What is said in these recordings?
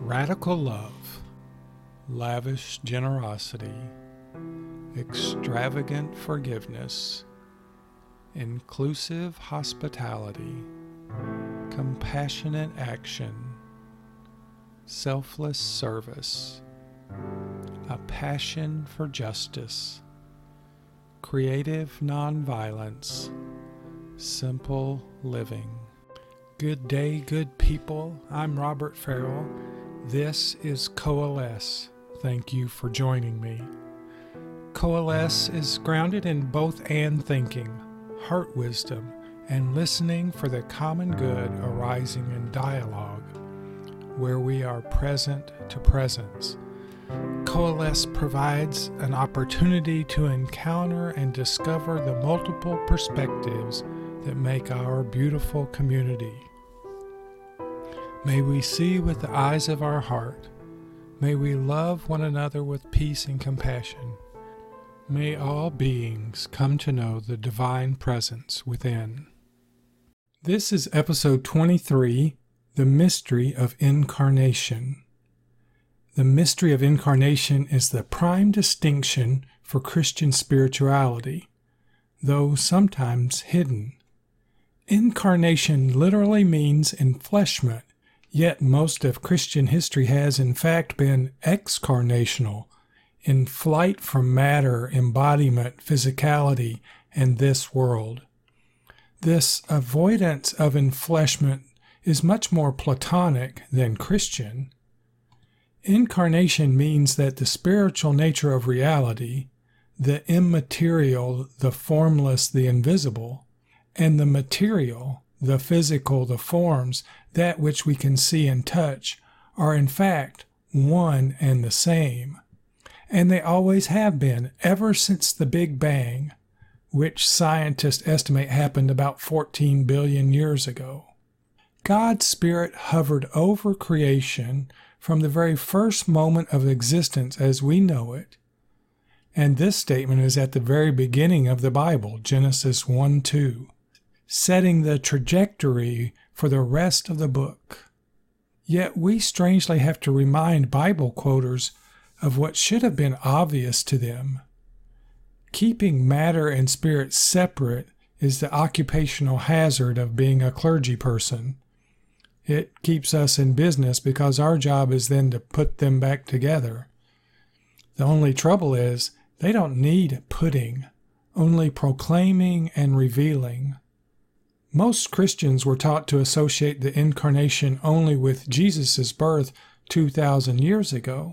Radical love, lavish generosity, extravagant forgiveness, inclusive hospitality, compassionate action, selfless service, a passion for justice, creative nonviolence, simple living. Good day, good people. I'm Robert Farrell. This is Coalesce. Thank you for joining me. Coalesce is grounded in both and thinking, heart wisdom, and listening for the common good arising in dialogue, where we are present to presence. Coalesce provides an opportunity to encounter and discover the multiple perspectives that make our beautiful community. May we see with the eyes of our heart. May we love one another with peace and compassion. May all beings come to know the divine presence within. This is episode 23, The Mystery of Incarnation. The mystery of incarnation is the prime distinction for Christian spirituality, though sometimes hidden. Incarnation literally means enfleshment, yet most of Christian history has in fact been excarnational, in flight from matter, embodiment, physicality, and this world. This avoidance of enfleshment is much more Platonic than Christian. Incarnation means that the spiritual nature of reality, the immaterial, the formless, the invisible, and the material, the physical, the forms, that which we can see and touch, are in fact one and the same. And they always have been, ever since the Big Bang, which scientists estimate happened about 14 billion years ago. God's Spirit hovered over creation from the very first moment of existence as we know it. And this statement is at the very beginning of the Bible, Genesis 1:2. Setting the trajectory for the rest of the book. Yet we strangely have to remind Bible quoters of what should have been obvious to them. Keeping matter and spirit separate is the occupational hazard of being a clergy person. It keeps us in business because our job is then to put them back together. The only trouble is they don't need putting, only proclaiming and revealing. Most Christians were taught to associate the incarnation only with Jesus' birth 2,000 years ago.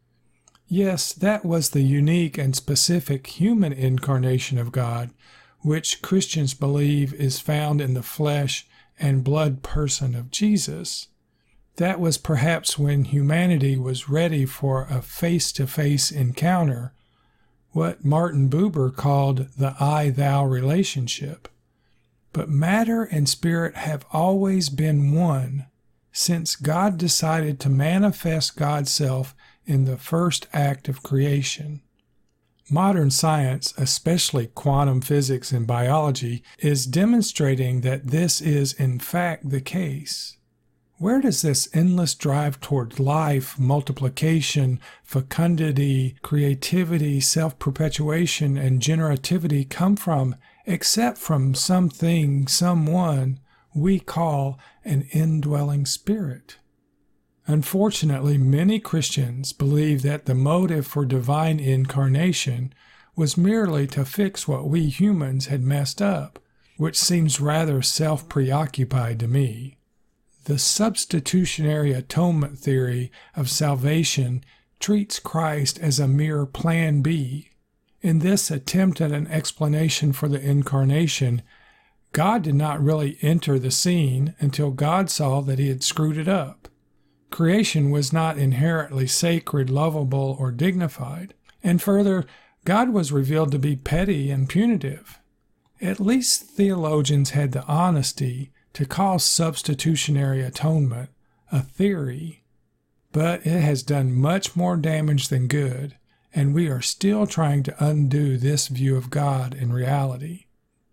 Yes, that was the unique and specific human incarnation of God, which Christians believe is found in the flesh and blood person of Jesus. That was perhaps when humanity was ready for a face-to-face encounter, what Martin Buber called the I-thou relationship. But matter and spirit have always been one since God decided to manifest God's self in the first act of creation. Modern science, especially quantum physics and biology, is demonstrating that this is in fact the case. Where does this endless drive toward life, multiplication, fecundity, creativity, self-perpetuation, and generativity come from, except from something, someone we call an indwelling spirit? Unfortunately, many Christians believe that the motive for divine incarnation was merely to fix what we humans had messed up, which seems rather self-preoccupied to me. The substitutionary atonement theory of salvation treats Christ as a mere plan B. In this attempt at an explanation for the incarnation, God did not really enter the scene until God saw that he had screwed it up. Creation was not inherently sacred, lovable, or dignified. And further, God was revealed to be petty and punitive. At least theologians had the honesty to call substitutionary atonement a theory. But it has done much more damage than good, and we are still trying to undo this view of God in reality.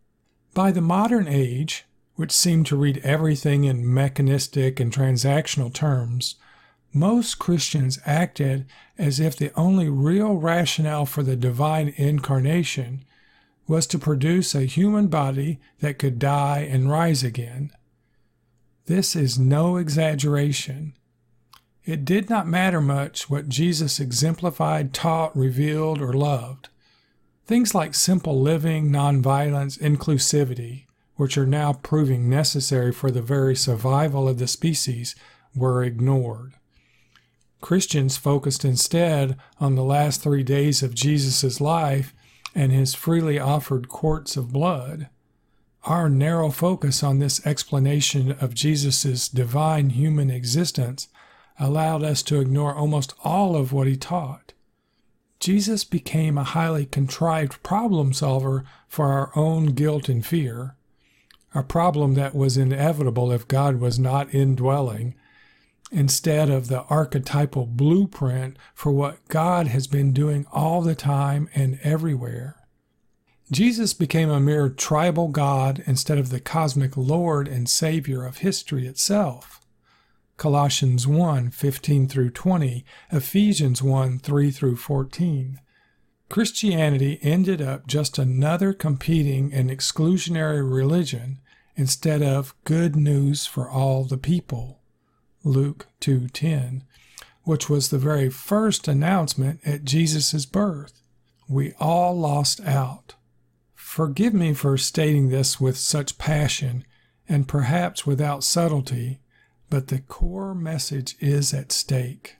By the modern age, which seemed to read everything in mechanistic and transactional terms, Most Christians acted as if the only real rationale for the divine incarnation was to produce a human body that could die and rise again. This is no exaggeration. It did not matter much what Jesus exemplified, taught, revealed, or loved. Things like simple living, nonviolence, inclusivity, which are now proving necessary for the very survival of the species, were ignored. Christians focused instead on the last 3 days of Jesus' life and his freely offered quarts of blood. Our narrow focus on this explanation of Jesus' divine human existence allowed us to ignore almost all of what he taught. Jesus became a highly contrived problem solver for our own guilt and fear, a problem that was inevitable if God was not indwelling, instead of the archetypal blueprint for what God has been doing all the time and everywhere. Jesus became a mere tribal God instead of the cosmic Lord and Savior of history itself. Colossians 1:15 through 20, Ephesians 1:3 through 14. Christianity ended up just another competing and exclusionary religion instead of good news for all the people. Luke 2:10, which was the very first announcement at Jesus' birth. We all lost out. Forgive me for stating this with such passion and perhaps without subtlety, but the core message is at stake.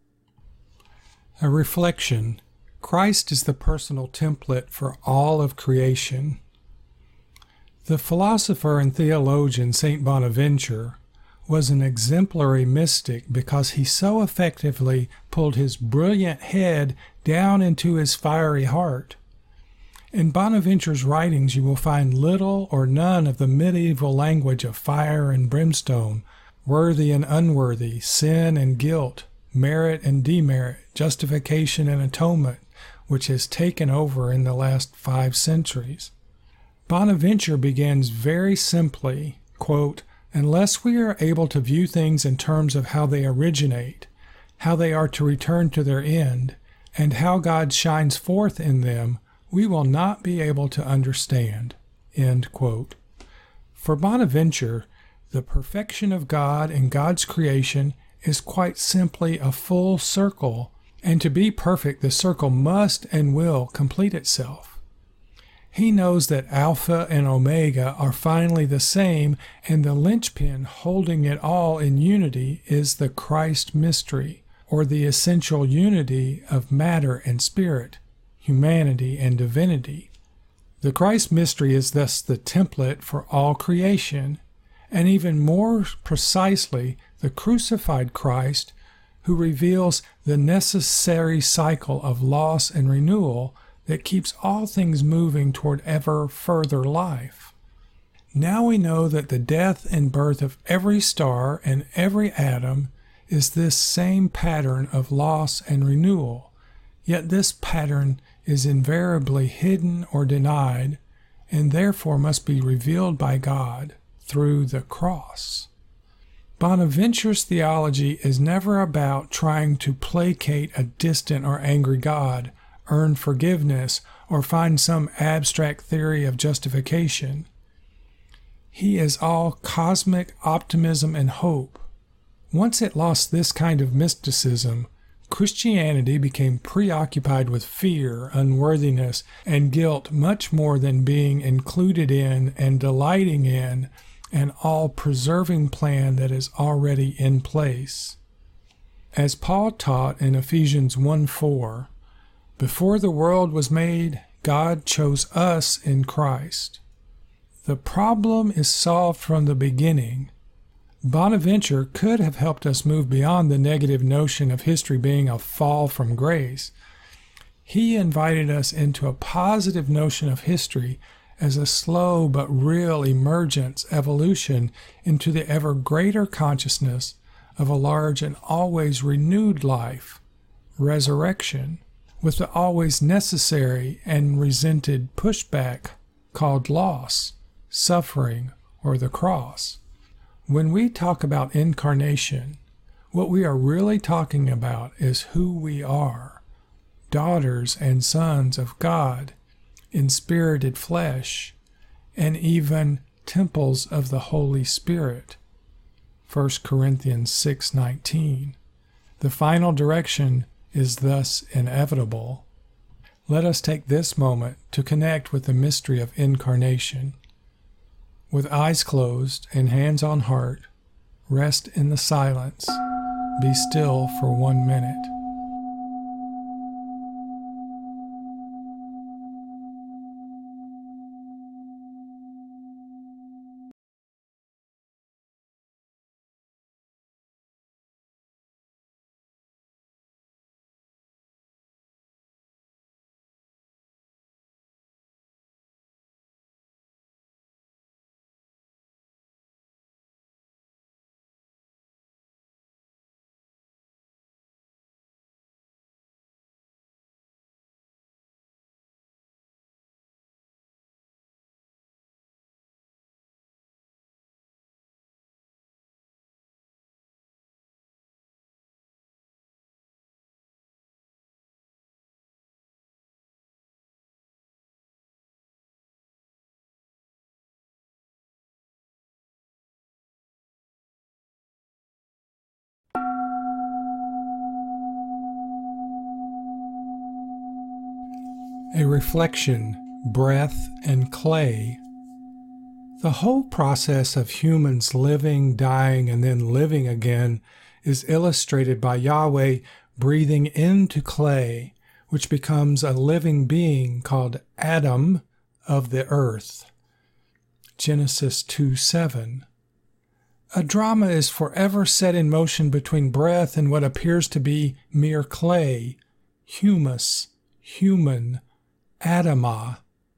A reflection. Christ is the personal template for all of creation. The philosopher and theologian St. Bonaventure was an exemplary mystic because he so effectively pulled his brilliant head down into his fiery heart. In Bonaventure's writings you will find little or none of the medieval language of fire and brimstone, worthy and unworthy, sin and guilt, merit and demerit, justification and atonement, which has taken over in the last 5 centuries. Bonaventure begins very simply, quote, "Unless we are able to view things in terms of how they originate, how they are to return to their end, and how God shines forth in them, we will not be able to understand." End quote. For Bonaventure, the perfection of God and God's creation is quite simply a full circle, and to be perfect, the circle must and will complete itself. He knows that Alpha and Omega are finally the same, and the linchpin holding it all in unity is the Christ mystery, or the essential unity of matter and spirit, humanity and divinity. The Christ mystery is thus the template for all creation, and even more precisely, the crucified Christ, who reveals the necessary cycle of loss and renewal that keeps all things moving toward ever further life. Now we know that the death and birth of every star and every atom is this same pattern of loss and renewal, yet this pattern is invariably hidden or denied, and therefore must be revealed by God through the cross. Bonaventure's theology is never about trying to placate a distant or angry God, earn forgiveness, or find some abstract theory of justification. He is all cosmic optimism and hope. Once it lost this kind of mysticism, Christianity became preoccupied with fear, unworthiness, and guilt much more than being included in and delighting in an all-preserving plan that is already in place. As Paul taught in Ephesians 1:4, "Before the world was made, God chose us in Christ." The problem is solved from the beginning. Bonaventure could have helped us move beyond the negative notion of history being a fall from grace. He invited us into a positive notion of history as a slow but real emergence, evolution into the ever greater consciousness of a large and always renewed life, resurrection, with the always necessary and resented pushback called loss, suffering, or the cross. When we talk about incarnation, What we are really talking about is who we are, daughters and sons of God, inspirited flesh, and even temples of the Holy Spirit. 1 Corinthians 6:19. The final direction is thus inevitable. Let us take this moment to connect with the mystery of incarnation. With eyes closed and hands on heart, rest in the silence. Be still for 1 minute. A reflection, breath, and clay. The whole process of humans living, dying, and then living again is illustrated by Yahweh breathing into clay, which becomes a living being called Adam of the earth. Genesis 2:7. A drama is forever set in motion between breath and what appears to be mere clay, humus, human, Adamah.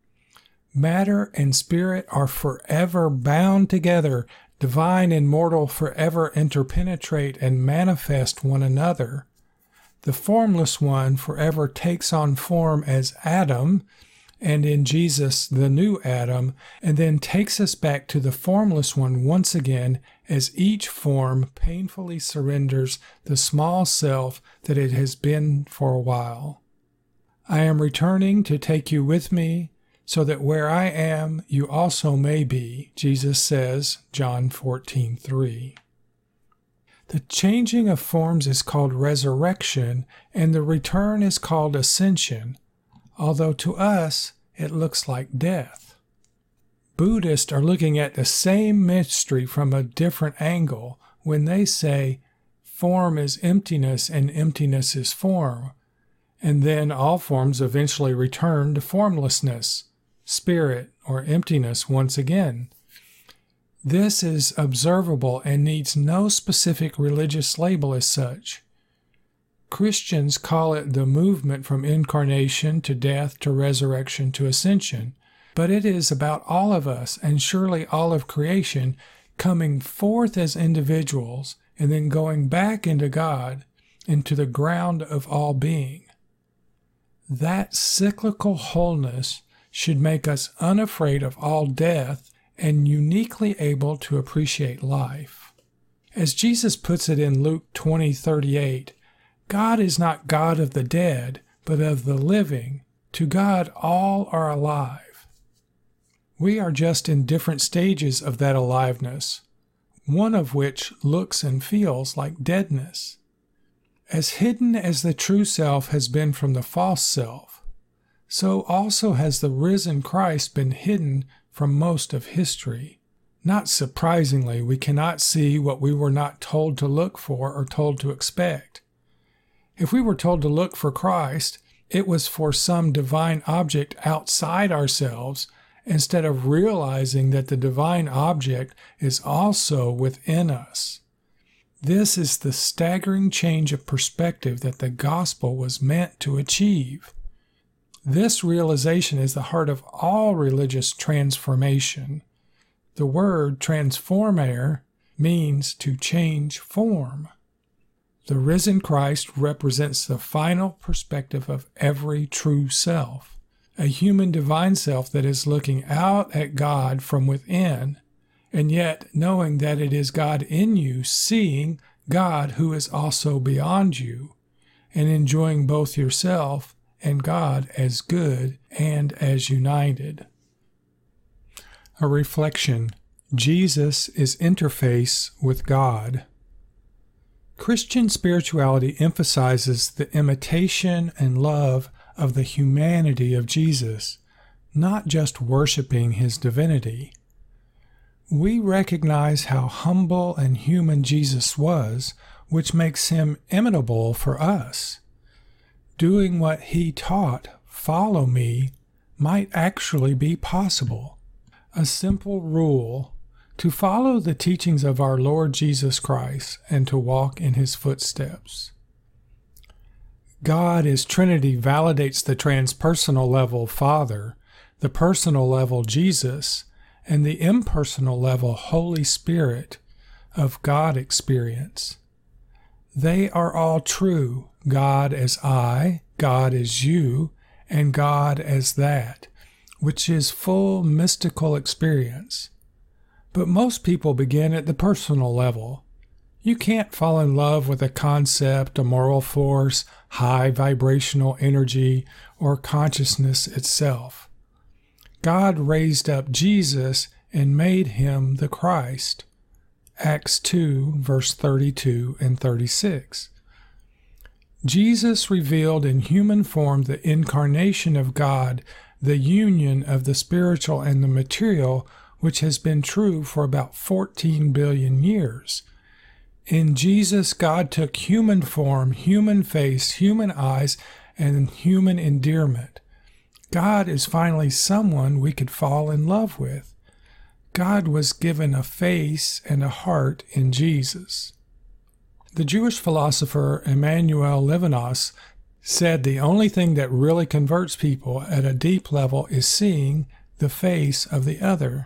Matter and spirit are forever bound together. Divine and mortal forever interpenetrate and manifest one another. The formless one forever takes on form as Adam, and in Jesus the new Adam, and then takes us back to the formless one once again as each form painfully surrenders the small self that it has been for a while. I am returning to take you with me, so that where I am, you also may be, Jesus says, John 14:3. The changing of forms is called resurrection, and the return is called ascension, although to us it looks like death. Buddhists are looking at the same mystery from a different angle when they say form is emptiness and emptiness is form, and then all forms eventually return to formlessness, spirit, or emptiness once again. This is observable and needs no specific religious label as such. Christians call it the movement from incarnation to death to resurrection to ascension, but it is about all of us and surely all of creation coming forth as individuals and then going back into God, into the ground of all being. That cyclical wholeness should make us unafraid of all death and uniquely able to appreciate life. As Jesus puts it in Luke 20:38, God is not God of the dead, but of the living. To God all are alive. We are just in different stages of that aliveness, one of which looks and feels like deadness. As hidden as the true self has been from the false self, so also has the risen Christ been hidden from most of history. Not surprisingly, we cannot see what we were not told to look for or told to expect. If we were told to look for Christ, it was for some divine object outside ourselves, instead of realizing that the divine object is also within us. This is the staggering change of perspective that the gospel was meant to achieve. This realization is the heart of all religious transformation. The word transformer means to change form. The risen Christ represents the final perspective of every true self, a human divine self that is looking out at God from within, and yet knowing that it is God in you, seeing, God who is also beyond you, and enjoying both yourself and God as good and as united. A reflection: Jesus is interface with God. Christian spirituality emphasizes the imitation and love of the humanity of Jesus, not just worshiping his divinity. We recognize how humble and human Jesus was, which makes him imitable for us. Doing what he taught, follow me, might actually be possible. A simple rule: to follow the teachings of our Lord Jesus Christ and to walk in his footsteps. God as Trinity validates the transpersonal level Father, the personal level Jesus, and the impersonal level Holy Spirit of God experience. They are all true: God as I, God as you, and God as that, which is full mystical experience. But most people begin at the personal level. You can't fall in love with a concept, a moral force, high vibrational energy, or consciousness itself. God raised up Jesus and made him the Christ. Acts 2, verse 32 and 36. Jesus revealed in human form the incarnation of God, the union of the spiritual and the material, which has been true for about 14 billion years. In Jesus, God took human form, human face, human eyes, and human endearment. God is finally someone we could fall in love with. God was given a face and a heart in Jesus. The Jewish philosopher Emmanuel Levinas said the only thing that really converts people at a deep level is seeing the face of the other.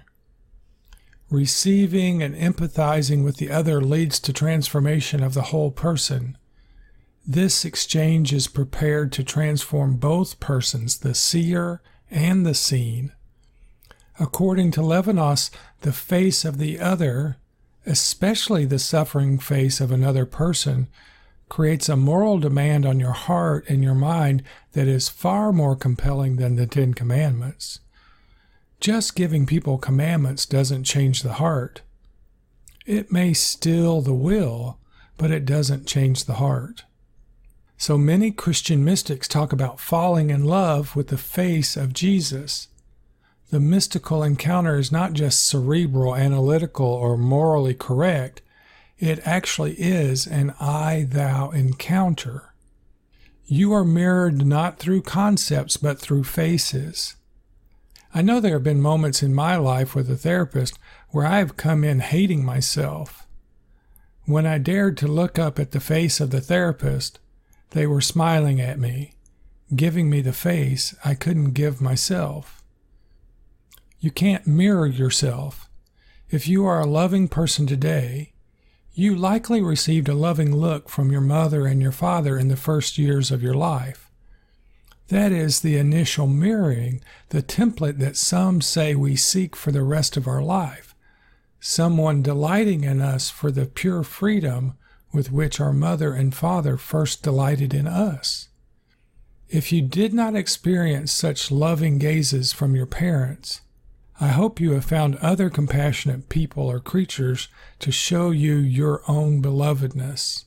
Receiving and empathizing with the other leads to transformation of the whole person. This exchange is prepared to transform both persons, the seer and the seen. According to Levinas, the face of the other, especially the suffering face of another person, creates a moral demand on your heart and your mind that is far more compelling than the Ten Commandments. Just giving people commandments doesn't change the heart. It may still the will, but it doesn't change the heart. So many Christian mystics talk about falling in love with the face of Jesus. The mystical encounter is not just cerebral, analytical, or morally correct. It actually is an I-thou encounter. You are mirrored not through concepts, but through faces. I know there have been moments in my life with a therapist where I have come in hating myself. When I dared to look up at the face of the therapist, they were smiling at me, giving me the face I couldn't give myself. You can't mirror yourself. If you are a loving person today, you likely received a loving look from your mother and your father in the first years of your life. That is the initial mirroring, the template that some say we seek for the rest of our life, someone delighting in us for the pure freedom with which our mother and father first delighted in us. If you did not experience such loving gazes from your parents, I hope you have found other compassionate people or creatures to show you your own belovedness.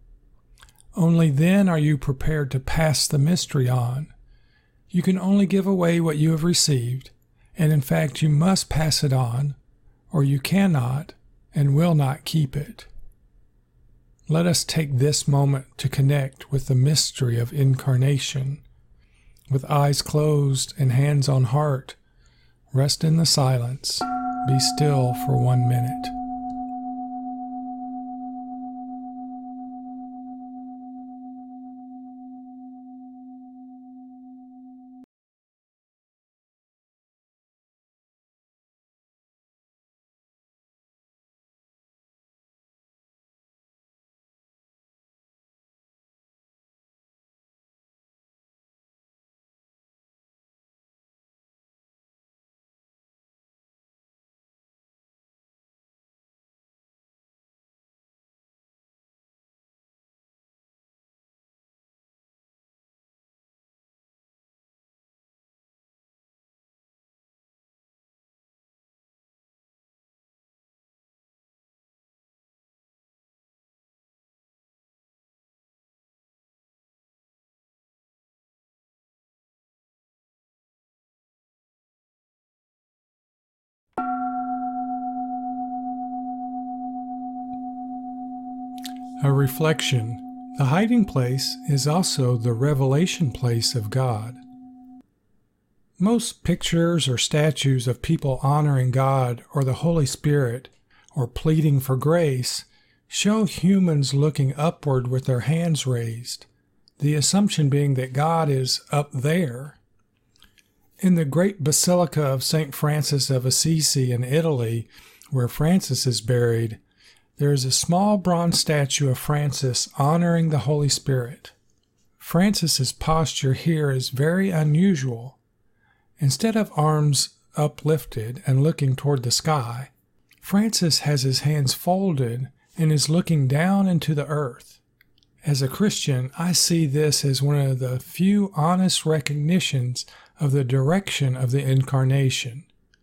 Only then are you prepared to pass the mystery on. You can only give away what you have received, and in fact you must pass it on, or you cannot and will not keep it. Let us take this moment to connect with the mystery of incarnation. With eyes closed and hands on heart, rest in the silence. Be still for 1 minute. A reflection. The hiding place is also the revelation place of God. Most pictures or statues of people honoring God or the Holy Spirit or pleading for grace show humans looking upward with their hands raised, the assumption being that God is up there. In the great Basilica of St. Francis of Assisi in Italy, where Francis is buried, there is a small bronze statue of Francis honoring the Holy Spirit. Francis's posture here is very unusual. Instead of arms uplifted and looking toward the sky, Francis has his hands folded and is looking down into the earth. As a Christian, I see this as one of the few honest recognitions of the direction of the Incarnation.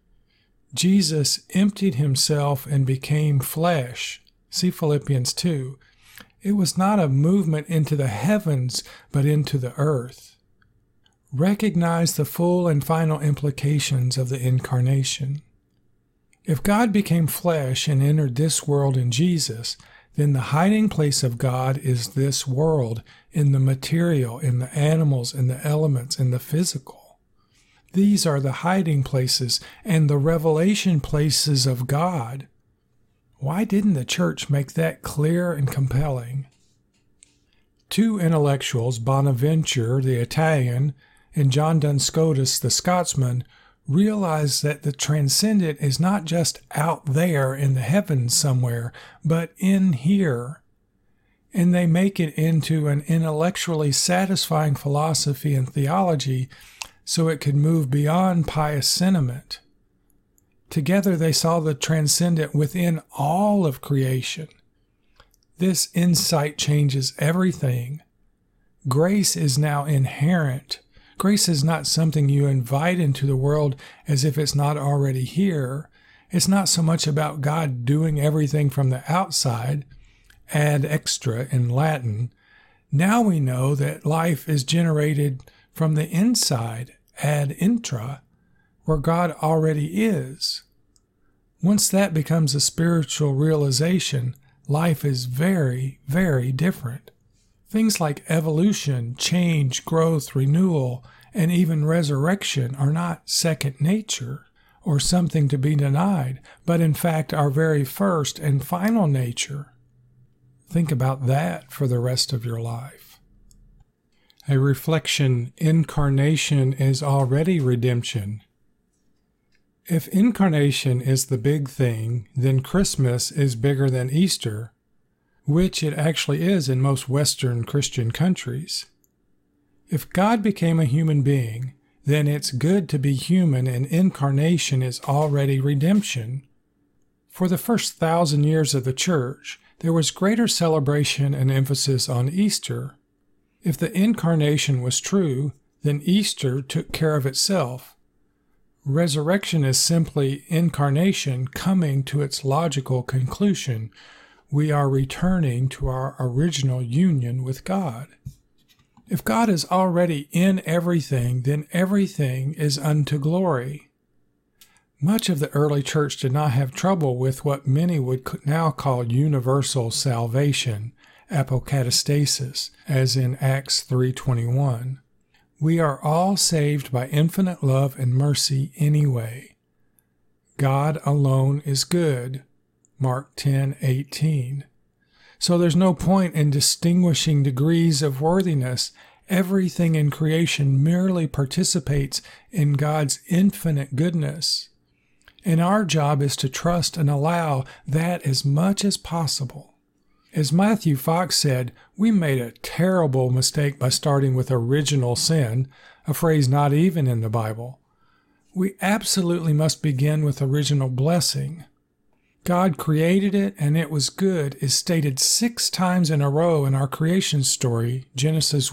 Jesus emptied himself and became flesh. See Philippians 2. It was not a movement into the heavens, but into the earth. Recognize the full and final implications of the Incarnation. If God became flesh and entered this world in Jesus, then the hiding place of God is this world, in the material, in the animals, in the elements, in the physical. These are the hiding places and the revelation places of God. Why didn't the church make that clear and compelling? Two intellectuals, Bonaventure, the Italian, and John Duns Scotus, the Scotsman, realize that the transcendent is not just out there in the heavens somewhere, but in here. And they make it into an intellectually satisfying philosophy and theology so it could move beyond pious sentiment. Together they saw the transcendent within all of creation. This insight changes everything. Grace is now inherent. Grace is not something you invite into the world as if it's not already here. It's not so much about God doing everything from the outside, ad extra in Latin. Now we know that life is generated from the inside, ad intra, where God already is. Once that becomes a spiritual realization, life is very, very different. Things like evolution, change, growth, renewal, and even resurrection are not second nature or something to be denied, but in fact our very first and final nature. Think about that for the rest of your life. A reflection, incarnation is already redemption. If incarnation is the big thing, then Christmas is bigger than Easter, which it actually is in most Western Christian countries. If God became a human being, then it's good to be human, and incarnation is already redemption. For the first 1,000 years of the church, there was greater celebration and emphasis on Easter. If the incarnation was true, then Easter took care of itself. Resurrection is simply incarnation coming to its logical conclusion. We are returning to our original union with God. If God is already in everything, then everything is unto glory. Much of the early church did not have trouble with what many would now call universal salvation, apokatastasis, as in Acts 3:21. We are all saved by infinite love and mercy anyway. God alone is good, Mark 10:18. So there's no point in distinguishing degrees of worthiness. Everything in creation merely participates in God's infinite goodness. And our job is to trust and allow that as much as possible. As Matthew Fox said, we made a terrible mistake by starting with original sin, a phrase not even in the Bible. We absolutely must begin with original blessing. God created it, and it was good is stated 6 times in a row in our creation story, Genesis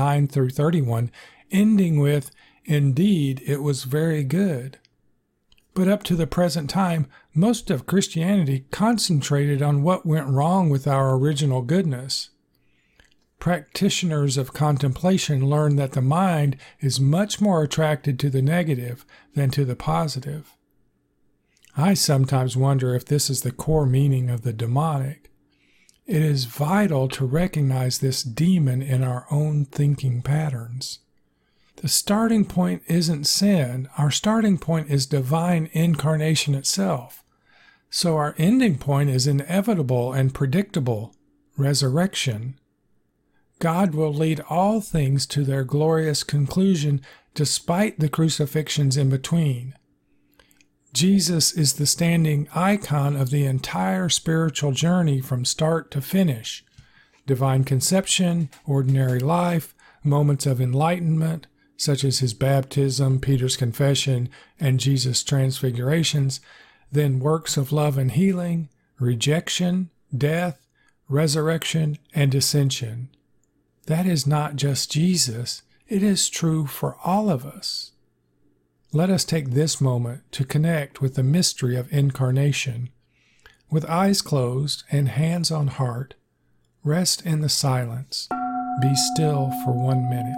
1:9-31, ending with, "Indeed, it was very good." But up to the present time, most of Christianity concentrated on what went wrong with our original goodness. Practitioners of contemplation learn that the mind is much more attracted to the negative than to the positive. I sometimes wonder if this is the core meaning of the demonic. It is vital to recognize this demon in our own thinking patterns. The starting point isn't sin. Our starting point is divine incarnation itself. So our ending point is inevitable and predictable, resurrection. God will lead all things to their glorious conclusion despite the crucifixions in between. Jesus is the standing icon of the entire spiritual journey from start to finish. Divine conception, ordinary life, moments of enlightenment, such as his baptism, Peter's confession, and Jesus' transfigurations, then works of love and healing, rejection, death, resurrection, and ascension. That is not just Jesus, it is true for all of us. Let us take this moment to connect with the mystery of incarnation. With eyes closed and hands on heart, rest in the silence. Be still for 1 minute.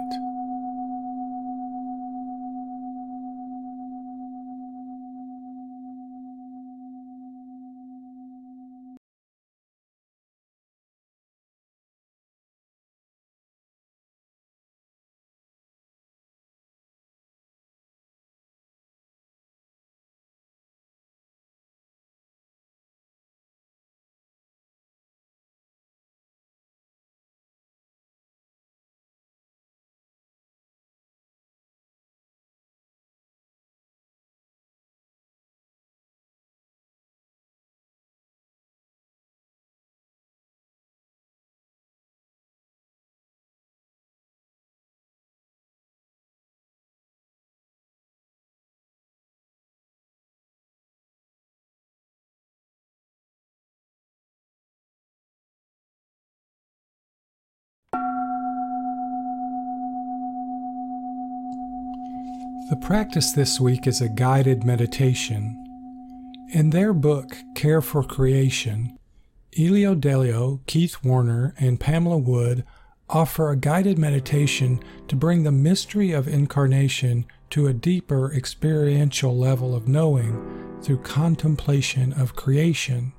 The practice this week is a guided meditation. In their book, Care for Creation, Elio Delio, Keith Warner, and Pamela Wood offer a guided meditation to bring the mystery of incarnation to a deeper experiential level of knowing through contemplation of creation.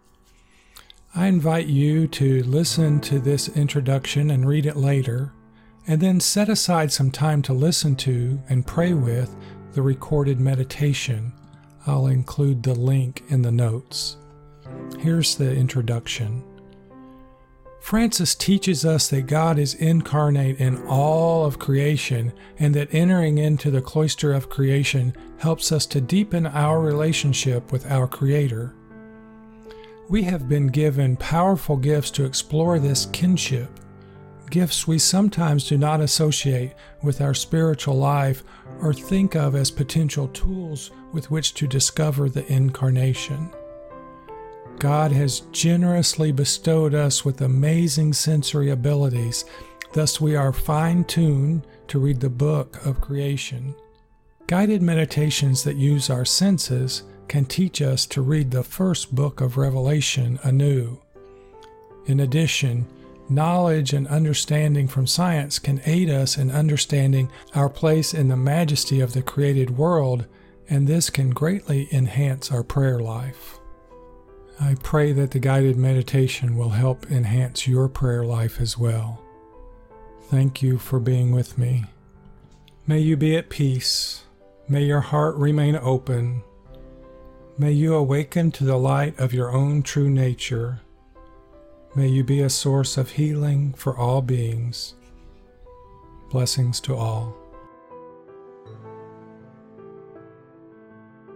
I invite you to listen to this introduction and read it later, and then set aside some time to listen to and pray with the recorded meditation. I'll include the link in the notes. Here's the introduction. Francis teaches us that God is incarnate in all of creation and that entering into the cloister of creation helps us to deepen our relationship with our Creator. We have been given powerful gifts to explore this kinship, gifts we sometimes do not associate with our spiritual life or think of as potential tools with which to discover the incarnation. God has generously bestowed us with amazing sensory abilities, thus we are fine-tuned to read the book of creation. Guided meditations that use our senses can teach us to read the first book of Revelation anew. In addition, knowledge and understanding from science can aid us in understanding our place in the majesty of the created world, and this can greatly enhance our prayer life. I pray that the guided meditation will help enhance your prayer life as well. Thank you for being with me. May you be at peace. May your heart remain open. May you awaken to the light of your own true nature. May you be a source of healing for all beings. Blessings to all.